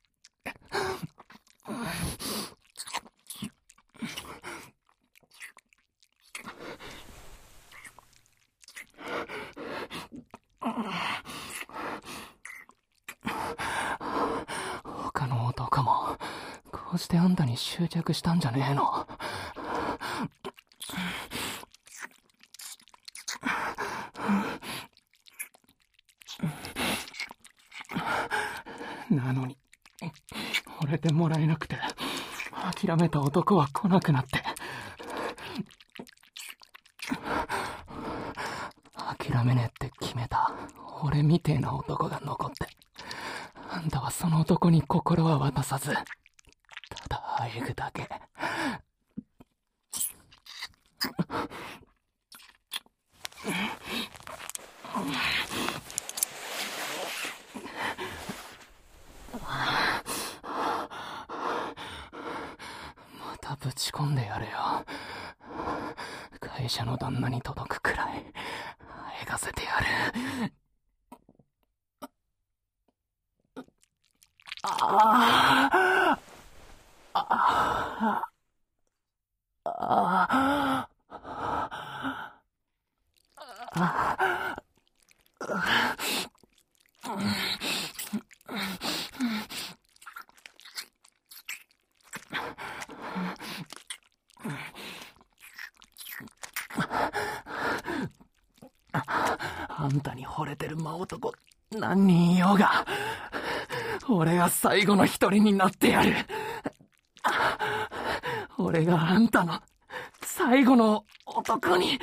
他の男もこうしてあんたに執着したんじゃねえの。なのに惚れてもらえなくて諦めた男は来なくなって、諦めねえって決めた俺みてえな男が残って、あんたはその男に心は渡さず、ただあえぐだけ。またぶち込んでやれよ。会社の旦那に届くくらいあえがせてやる。ああああああんたに惚れてる真男何人いようが、俺が最後の一人になってやる。俺があんたの最後の男に。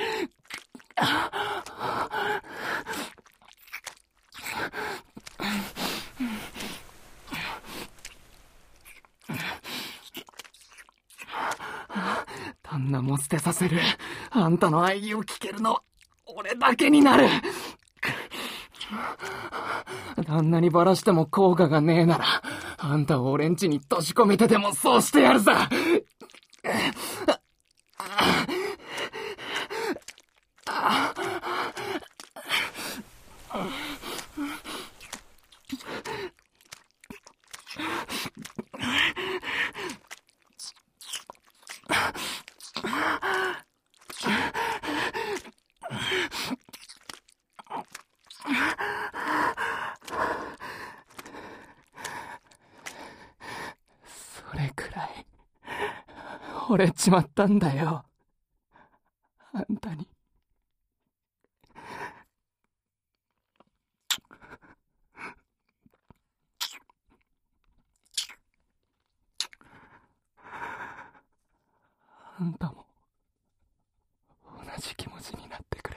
旦那も捨てさせる。あんたの愛義を聞けるのは俺だけになる。旦那にバラしても効果がねえなら、あんたを俺んちに閉じ込めてでもそうしてやるさ。それくらい惚れちまったんだよ、あんたに。あんたも同じ気持ちになってくれ。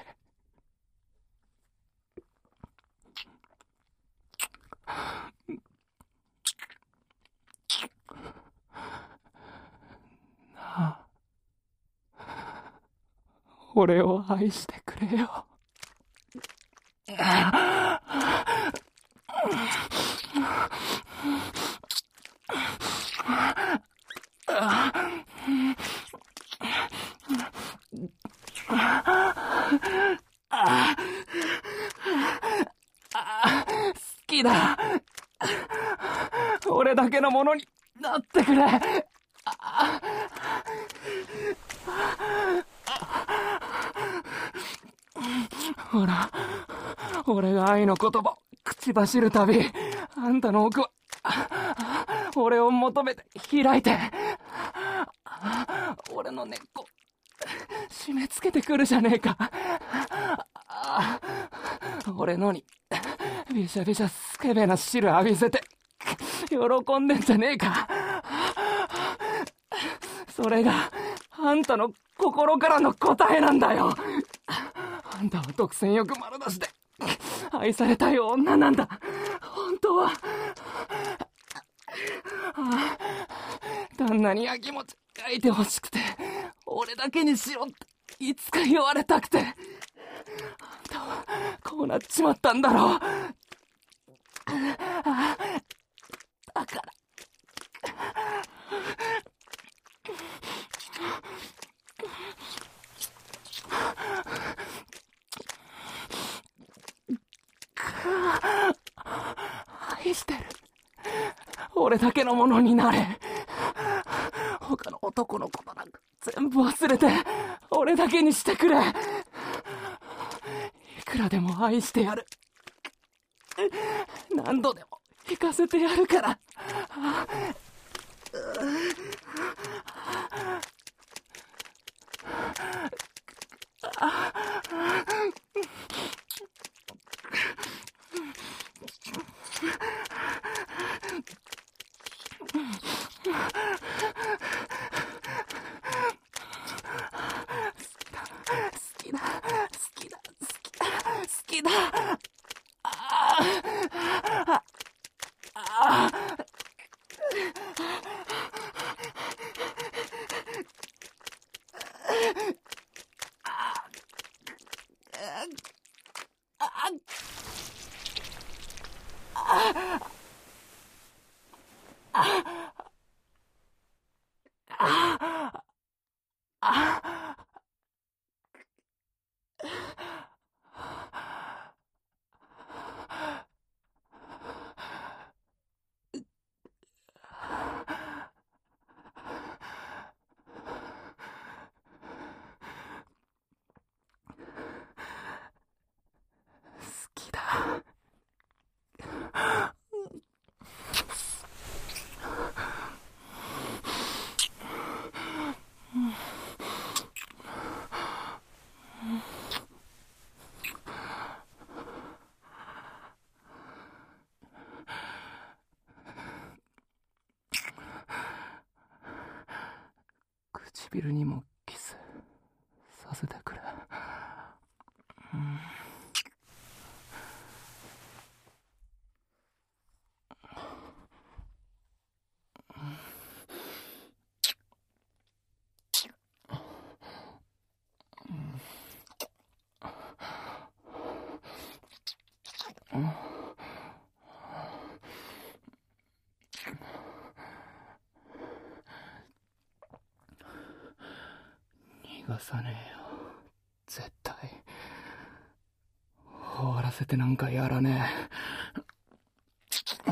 なあ、俺を愛してくれよ。好きだ。俺だけのものになってくれ。ほら、俺が愛の言葉口走るたび、あんたの奥は俺を求めて開いて、俺の根っこ締め付けてくるじゃねえか。俺のにびしゃびしゃスケベな汁浴びせて喜んでんじゃねえか。それがあんたの心からの答えなんだよ。あんたは独占欲丸出しで愛されたい女なんだ。 本当は、ああ、旦那にやきもち焼いてほしくて、俺だけにしろっていつか言われたくて、あんたはこうなっちまったんだろう。ああ、だから。愛してる。俺だけのものになれ。他の男のことなんか全部忘れて、俺だけにしてくれ。いくらでも愛してやる。何度でも行かせてやるから。唇にもキスさせてくれ。うん、逃がさねえよ、絶対。終わらせてなんかやらねえ。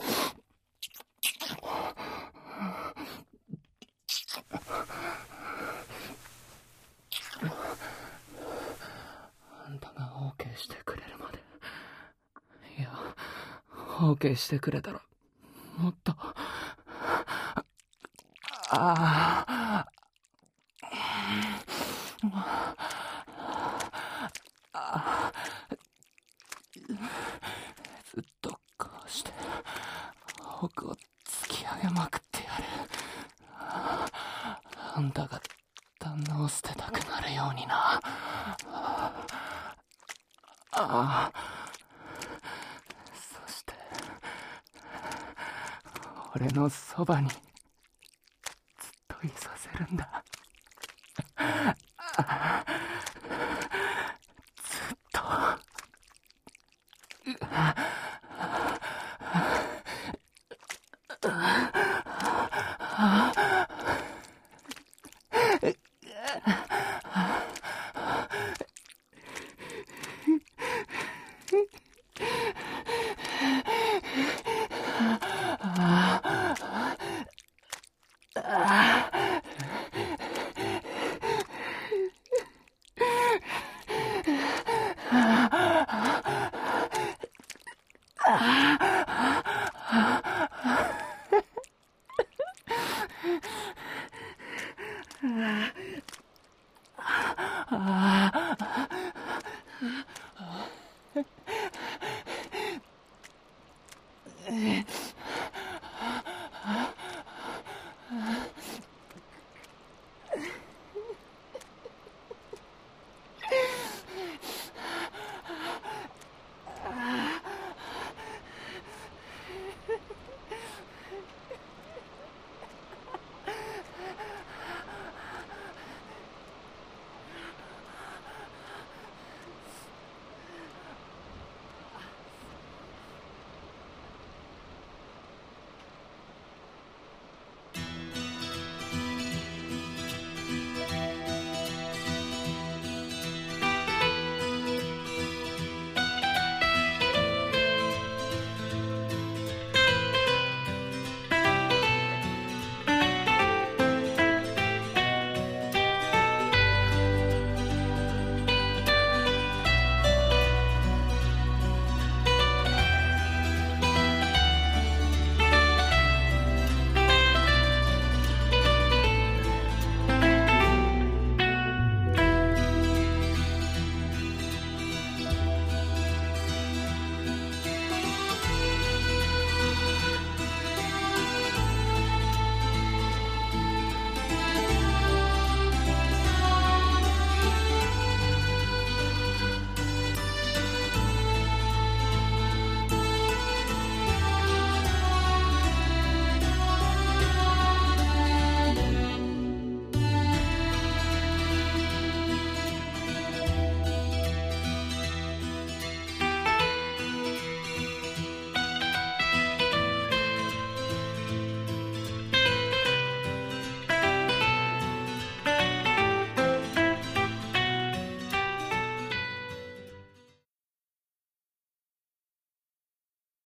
あんたが OK してくれるまで。いや、OK してくれたらもっと。ああ、あ、ずっとこうして僕を突き上げまくってやる。あんたが旦那を捨てたくなるようにな。ああ、そして俺のそばにずっといさせるんだ。